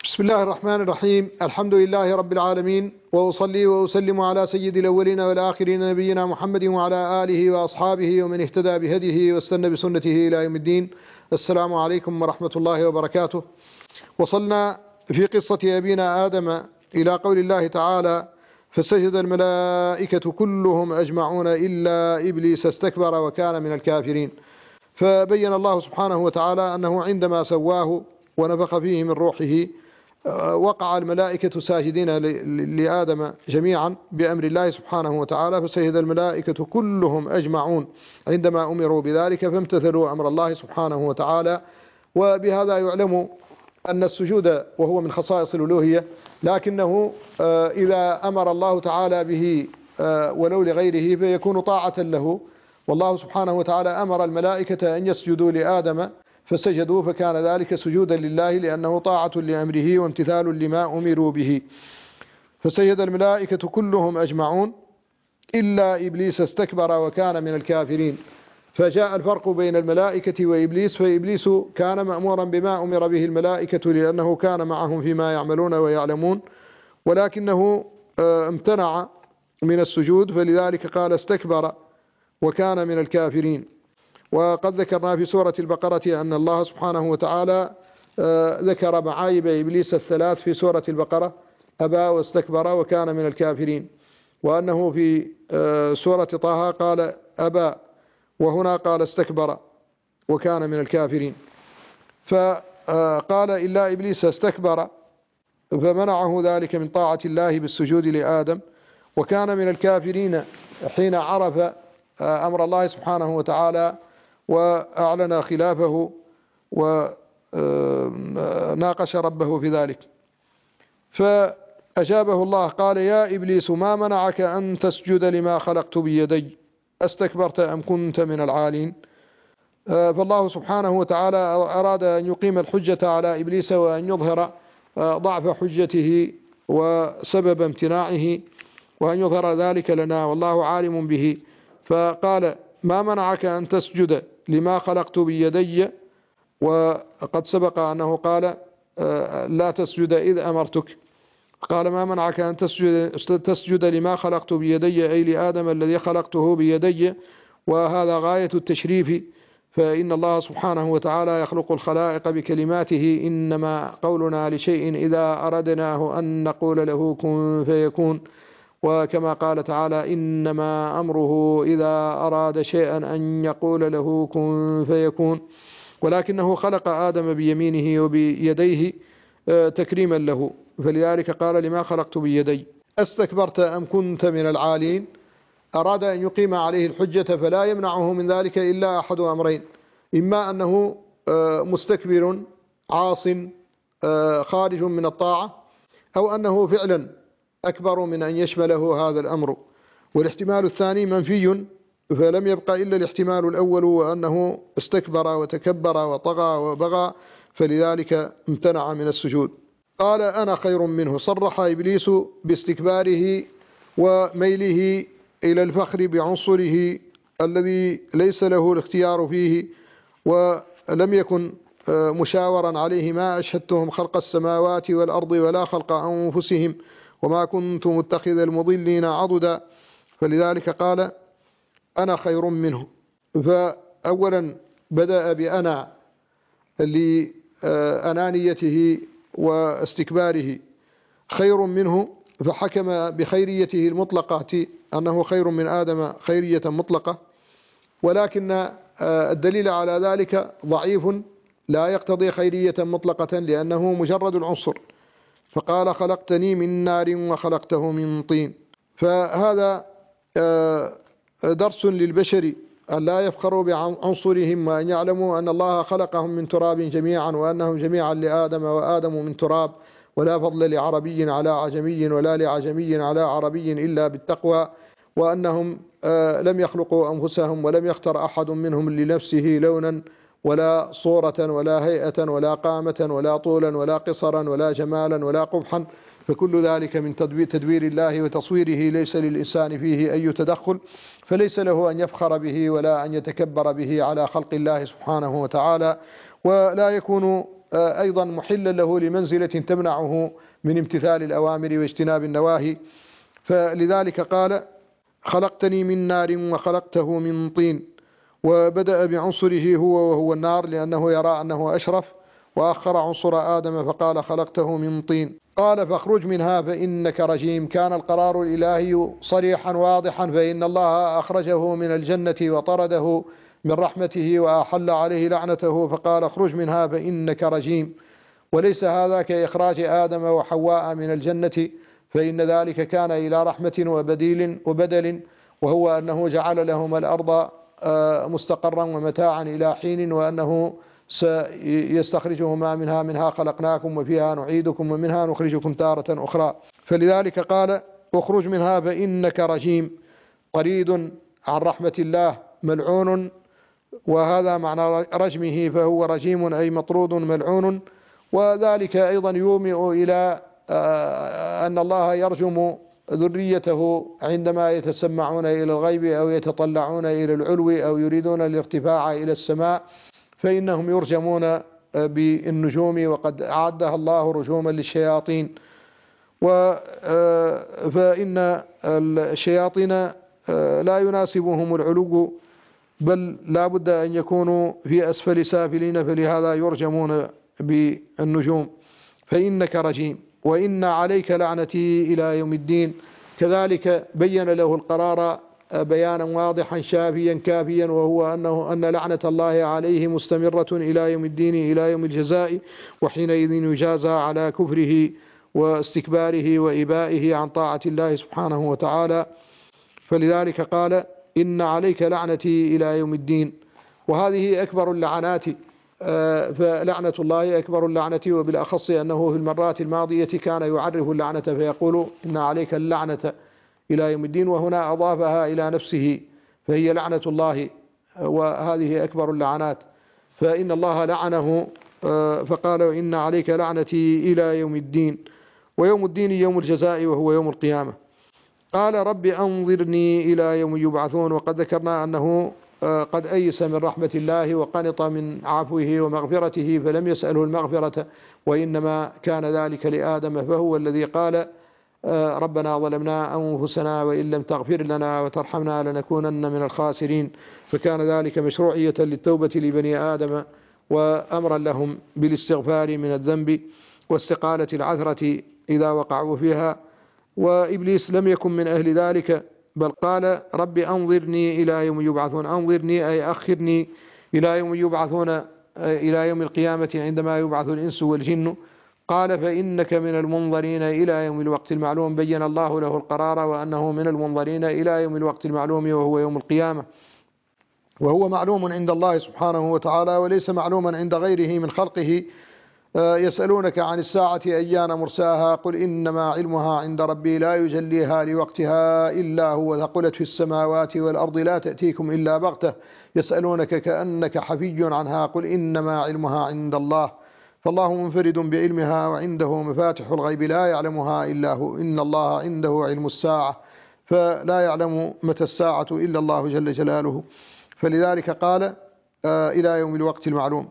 بسم الله الرحمن الرحيم. الحمد لله رب العالمين، وأصلي وأسلم على سيد الأولين والآخرين نبينا محمد وعلى آله وأصحابه ومن اهتدى بهديه واستنى بسنته إلى يوم الدين. السلام عليكم ورحمة الله وبركاته. وصلنا في قصة أبينا آدم إلى قول الله تعالى: فسجد الملائكة كلهم أجمعون إلا إبليس استكبر وكان من الكافرين. فبين الله سبحانه وتعالى أنه عندما سواه ونفخ فيه من روحه وقع الملائكة ساجدين لآدم جميعا بأمر الله سبحانه وتعالى، فسجد الملائكة كلهم أجمعون عندما أمروا بذلك فامتثلوا أمر الله سبحانه وتعالى. وبهذا يعلم أن السجود وهو من خصائص الألوهية، لكنه إذا أمر الله تعالى به ولو لغيره فيكون طاعة له. والله سبحانه وتعالى أمر الملائكة أن يسجدوا لآدم فسجدوا، فكان ذلك سجودا لله لأنه طاعة لأمره وامتثال لما أمروا به. فسجد الملائكة كلهم أجمعون إلا إبليس استكبر وكان من الكافرين. فجاء الفرق بين الملائكة وإبليس، فإبليس كان مأمورا بما أمر به الملائكة لأنه كان معهم فيما يعملون ويعلمون، ولكنه امتنع من السجود، فلذلك قال استكبر وكان من الكافرين. وقد ذكرنا في سورة البقرة أن الله سبحانه وتعالى ذكر معايب إبليس الثلاث في سورة البقرة: أبى واستكبر وكان من الكافرين. وأنه في سورة طه قال أبى، وهنا قال استكبر وكان من الكافرين. فقال إلا إبليس استكبر فمنعه ذلك من طاعة الله بالسجود لآدم، وكان من الكافرين حين عرف أمر الله سبحانه وتعالى وأعلن خلافه وناقش ربه في ذلك. فأجابه الله قال: يا إبليس ما منعك أن تسجد لما خلقت بيدي استكبرت أم كنت من العالين؟ فالله سبحانه وتعالى أراد أن يقيم الحجة على إبليس وأن يظهر ضعف حجته وسبب امتناعه، وأن يظهر ذلك لنا والله عالم به. فقال: ما منعك أن تسجد لما خلقت بيدي، وقد سبق أنه قال لا تسجد إذ أمرتك. قال: ما منعك أن تسجد لما خلقت بيدي، أي لآدم الذي خلقته بيدي، وهذا غاية التشريف، فإن الله سبحانه وتعالى يخلق الخلائق بكلماته، إنما قولنا لشيء إذا أردناه أن نقول له كن فيكون. وكما قال تعالى: إنما أمره إذا أراد شيئا أن يقول له كن فيكون. ولكنه خلق آدم بيمينه وبيديه تكريما له، فلذلك قال: لما خلقت بيدي استكبرت أم كنت من العالين. أراد أن يقيم عليه الحجة، فلا يمنعه من ذلك إلا أحد أمرين: إما أنه مستكبر عاص خارج من الطاعة، أو أنه فعلا أكبر من أن يشمله هذا الأمر. والاحتمال الثاني منفي، فلم يبقى إلا الاحتمال الأول، وأنه استكبر وتكبر وطغى وبغى، فلذلك امتنع من السجود. قال: أنا خير منه. صرح إبليس باستكباره وميله إلى الفخر بعنصره الذي ليس له الاختيار فيه، ولم يكن مشاورا عليه: ما أشهدتهم خلق السماوات والأرض ولا خلق أنفسهم وما كنت متخذ المضلين عضدا. فلذلك قال: أنا خير منه. فأولا بدأ بأنا لأنانيته واستكباره خير منه، فحكم بخيريته المطلقة أنه خير من آدم خيرية مطلقة، ولكن الدليل على ذلك ضعيف لا يقتضي خيرية مطلقة، لأنه مجرد العنصر. فقال: خلقتني من نار وخلقته من طين. فهذا درس للبشر أن لا يفخروا بعنصرهم، وأن يعلموا أن الله خلقهم من تراب جميعا، وأنهم جميعا لآدم وآدم من تراب، ولا فضل لعربي على عجمي ولا لعجمي على عربي إلا بالتقوى، وأنهم لم يخلقوا أنفسهم ولم يختر أحد منهم لنفسه لونا ولا صورة ولا هيئة ولا قامة ولا طولا ولا قصرا ولا جمالا ولا قبحا، فكل ذلك من تدبير الله وتصويره، ليس للإنسان فيه أي تدخل، فليس له أن يفخر به ولا أن يتكبر به على خلق الله سبحانه وتعالى. ولا يكون أيضا محلا له لمنزلة تمنعه من امتثال الأوامر واجتناب النواهي. فلذلك قال خلقتني من نار وخلقته من طين، وبدأ بعنصره هو وهو النار لأنه يرى أنه أشرف، وأخر عنصر آدم فقال خلقته من طين. قال فاخرج منها فإنك رجيم. كان القرار الإلهي صريحا واضحا، فإن الله أخرجه من الجنة وطرده من رحمته وأحل عليه لعنته، فقال اخرج منها فإنك رجيم. وليس هذا كإخراج آدم وحواء من الجنة، فإن ذلك كان إلى رحمة وبدل، وهو أنه جعل لهما الأرض مستقرا ومتاعا إلى حين، وأنه سيستخرجهما منها خلقناكم وفيها نعيدكم ومنها نخرجكم تارة أخرى. فلذلك قال اخرج منها فإنك رجيم، طريد عن رحمة الله، ملعون. وهذا معنى رجمه، فهو رجيم أي مطرود ملعون. وذلك أيضا يومئ إلى أن الله يرجم ذريته عندما يتسمعون إلى الغيب أو يتطلعون إلى العلو أو يريدون الارتفاع إلى السماء، فإنهم يرجمون بالنجوم، وقد أعدها الله رجوما للشياطين. فإن الشياطين لا يناسبهم العلو، بل لا بد أن يكونوا في أسفل سافلين، فلهذا يرجمون بالنجوم. فإنك رجيم وإن عليك لعنتي إلى يوم الدين. كذلك بين له القرار بيانا واضحا شافيا كافيا، وهو أن لعنة الله عليه مستمرة إلى يوم الدين، إلى يوم الجزاء، وحينئذ يجازى على كفره واستكباره وإبائه عن طاعة الله سبحانه وتعالى. فلذلك قال إن عليك لعنتي إلى يوم الدين. وهذه أكبر اللعنات، فلعنة الله أكبر اللعنة، وبالأخص أنه في المرات الماضية كان يعرف اللعنة فيقول إن عليك اللعنة إلى يوم الدين، وهنا أضافها إلى نفسه، فهي لعنة الله، وهذه أكبر اللعنات. فإن الله لعنه فقال إن عليك لعنتي إلى يوم الدين. ويوم الدين يوم الجزاء وهو يوم القيامة. قال رب أنظرني إلى يوم يبعثون. وقد ذكرنا أنه قد أيس من رحمة الله وقنط من عفوه ومغفرته، فلم يسأله المغفرة، وإنما كان ذلك لآدم، فهو الذي قال ربنا ظلمنا أنفسنا وإن لم تغفر لنا وترحمنا لنكونن من الخاسرين. فكان ذلك مشروعية للتوبة لبني آدم، وأمرا لهم بالاستغفار من الذنب واستقالة العثرة إذا وقعوا فيها. وإبليس لم يكن من أهل ذلك، بل قال رب أنظرني إلى يوم يبعثون. أنظرني أي أخرني إلى يوم يبعثون، إلى يوم القيامة عندما يبعث الإنس والجن. قال فإنك من المنظرين إلى يوم الوقت المعلوم. بين الله له القرار وأنه من المنظرين إلى يوم الوقت المعلوم، وهو يوم القيامة، وهو معلوم عند الله سبحانه وتعالى، وليس معلوما عند غيره من خلقه. يسألونك عن الساعة أيان مرساها، قل إنما علمها عند ربي لا يجليها لوقتها إلا هو، ثقلت في السماوات والأرض لا تأتيكم إلا بغتة، يسألونك كأنك حفي عنها، قل إنما علمها عند الله، فالله منفرد بعلمها وعنده مفاتح الغيب لا يعلمها إلا هو، إن الله عنده علم الساعة، فلا يعلم متى الساعة إلا الله جل جلاله. فلذلك قال إلى يوم الوقت المعلوم.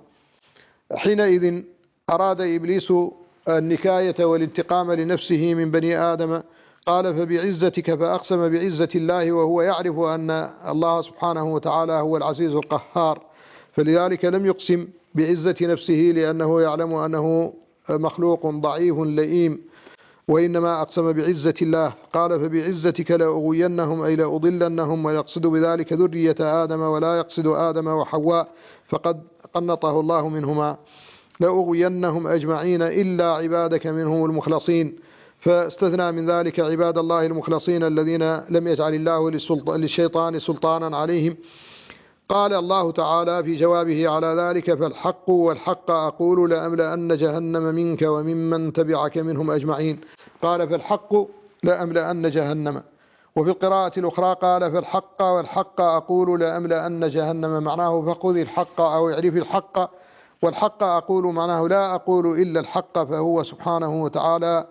حينئذ أراد إبليس النكاية والانتقام لنفسه من بني آدم. قال فبعزتك، فأقسم بعزة الله، وهو يعرف أن الله سبحانه وتعالى هو العزيز القهار، فلذلك لم يقسم بعزة نفسه لأنه يعلم أنه مخلوق ضعيف لئيم، وإنما أقسم بعزة الله. قال فبعزتك لأغوينهم أي لأضلنهم، ويقصد بذلك ذرية آدم ولا يقصد آدم وحواء، فقد قنطه الله منهما. لأغوينهم أجمعين إلا عبادك منهم المخلصين، فاستثنى من ذلك عباد الله المخلصين الذين لم يجعل الله للشيطان سلطانا عليهم. قال الله تعالى في جوابه على ذلك فالحق والحق أقول لأملأن جهنم منك وممن تبعك منهم أجمعين. قال فالحق لأملأن جهنم. وفي القراءة الأخرى قال فالحق والحق أقول لأملأن جهنم، معناه فخذ الحق أو اعرف الحق، والحق أقول معناه لا أقول إلا الحق، فهو سبحانه وتعالى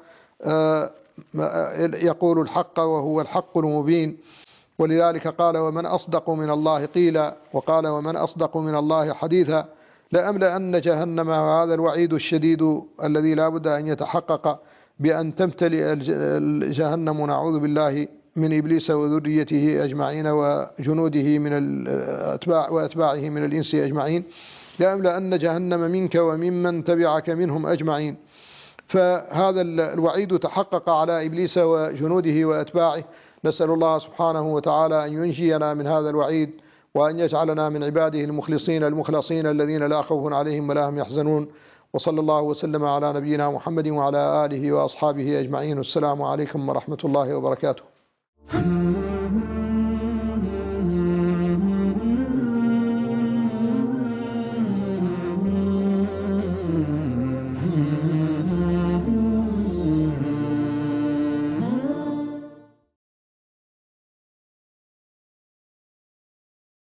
يقول الحق وهو الحق المبين. ولذلك قال ومن أصدق من الله قيلا، وقال ومن أصدق من الله حديثا، لأملأن جهنم. وهذا الوعيد الشديد الذي لا بد أن يتحقق بأن تمتلئ جهنم، نعوذ بالله، من إبليس وذريته أجمعين وجنوده من الأتباع وأتباعه من الإنس أجمعين. لأملأن جهنم منك وممن تبعك منهم أجمعين. فهذا الوعيد تحقق على إبليس وجنوده وأتباعه. نسأل الله سبحانه وتعالى أن ينجينا من هذا الوعيد، وأن يجعلنا من عباده المخلصين المخلصين الذين لا خوف عليهم ولا هم يحزنون. وصلى الله وسلم على نبينا محمد وعلى آله وأصحابه أجمعين. والسلام عليكم ورحمة الله وبركاته.